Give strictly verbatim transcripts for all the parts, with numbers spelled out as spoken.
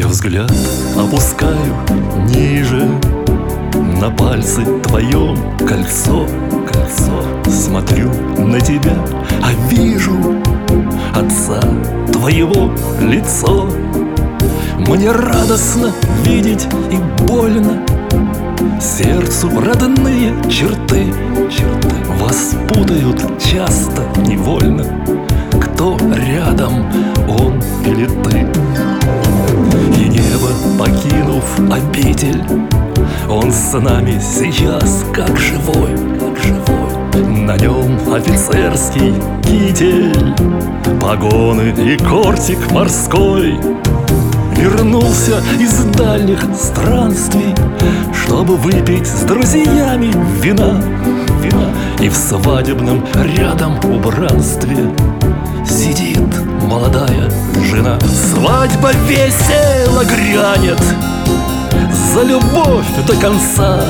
взгляд опускаю ниже, на пальце твоем кольцо, кольцо. Смотрю на тебя, а вижу отца твоего лицо. Мне радостно видеть и больно, сердцу родные черты, черты. Вас путают часто, невольно, кто рядом, он или ты. И небо, покинув обитель, он с нами сейчас как живой, как живой. На нем офицерский китель, погоны и кортик морской. Вернулся из дальних странствий, чтобы выпить с друзьями вина, вина. И в свадебном рядом убранстве сидит молодая жена. Свадьба весело грянет за любовь до конца,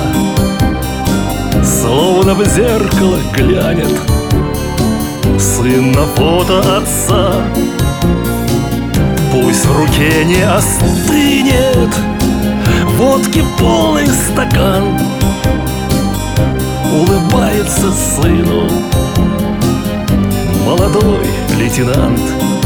словно в зеркало глянет сын на фото отца. Пусть в руке не остынет водки полный стакан, улыбается сыну молодой лейтенант.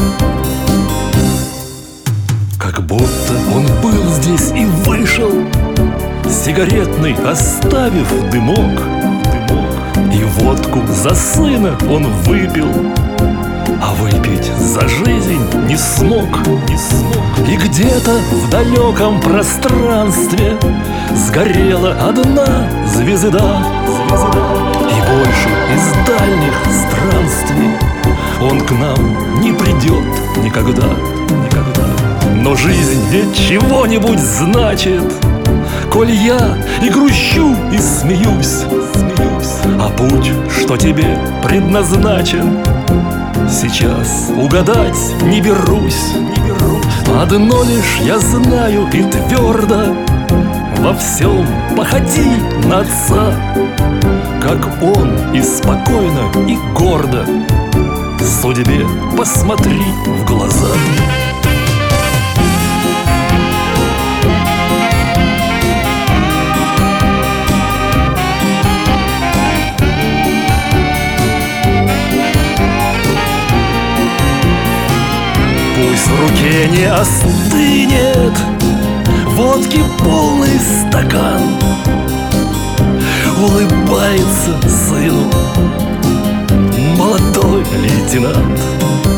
Как будто он был здесь и вышел, сигаретный оставив дымок, дымок. И водку за сына он выпил, а выпить за жизнь не смог, не смог. И где-то в далеком пространстве сгорела одна звезда, звезда. И больше из дальних странствий он к нам не придет никогда, никогда. Но жизнь ведь чего-нибудь значит, коль я и грущу, и смеюсь, смеюсь. А путь, что тебе предназначен, сейчас угадать не берусь, не берусь. Одно лишь я знаю и твердо: во всем походи на отца, как он, и спокойно, и гордо судьбе посмотри в глаза. Пусть в руке не остынет водки полный стакан, улыбается сыну молодой лейтенант.